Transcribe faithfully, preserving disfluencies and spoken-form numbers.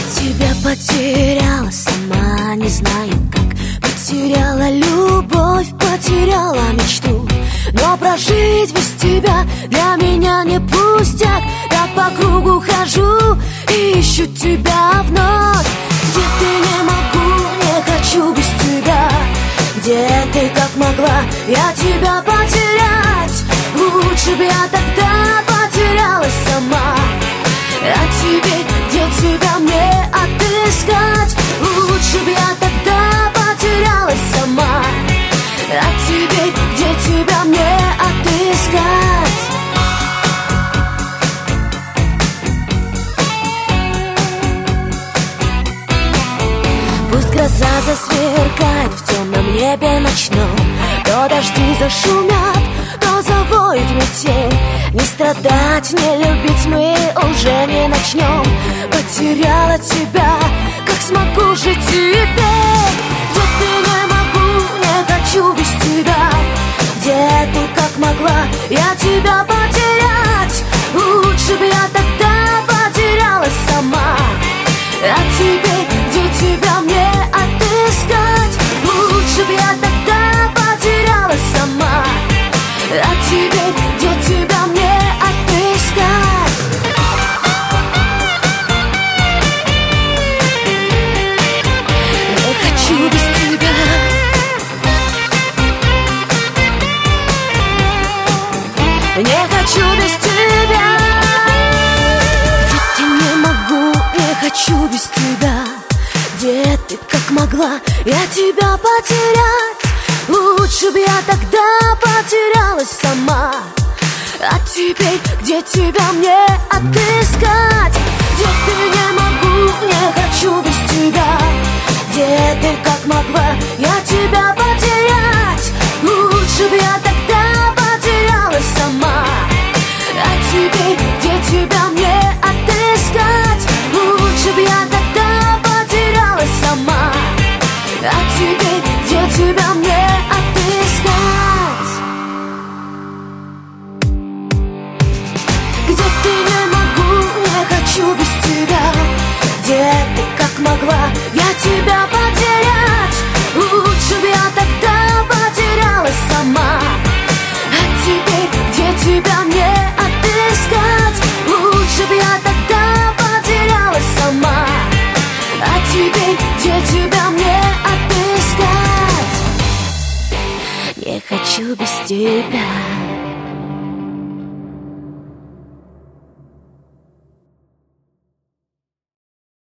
Тебя потеряла, сама не знаю как. Потеряла любовь, потеряла мечту. Но прожить без тебя для меня не пустяк. Так по кругу хожу и ищу тебя вновь. Где ты, не могу, не хочу без тебя. Где ты, как могла я тебя потерять? Лучше бы я тогда потерялась сама. А теперь, где тебя мне отыскать? Лучше бы я тогда потерялась сама. А теперь, где тебя мне отыскать? Пусть гроза засверкает в темном небе ночном, то дожди зашумят, то завоет метель. Не страдать, не любить мы уже не начнем. Потеряла тебя, как смогу жить теперь? Где ты, не могу, не хочу без тебя. Где ты, как могла я тебя потерять? Лучше бы я тогда потерялась сама. А теперь, где тебя мне отыскать? Лучше бы я тогда потерялась сама. А теперь, где тебя мне отыскать? Не хочу без тебя. Не хочу без тебя. Где-то не могу, не хочу без тебя. Где ты, как могла я тебя потерять? Лучше бы я тогда потерялась сама. А теперь, где тебя мне отыскать? Где ты, не могу, не хочу без тебя. Где ты, как могла я тебя потерять? Лучше бы я тогда потерялась сама. А теперь, где тебя мне отыскать? Лучше бы я тогда потерялась сама. А теперь, где тебя мне отыскать? Где ты, не могу, не хочу без тебя. Где ты, как могла я тебя потерять? Лучше бы я тогда потерялась сама. А теперь, где тебя мне отыскать? Лучше бы я тогда потерялась сама. А теперь, где тебя мне отыскать? Не хочу без тебя.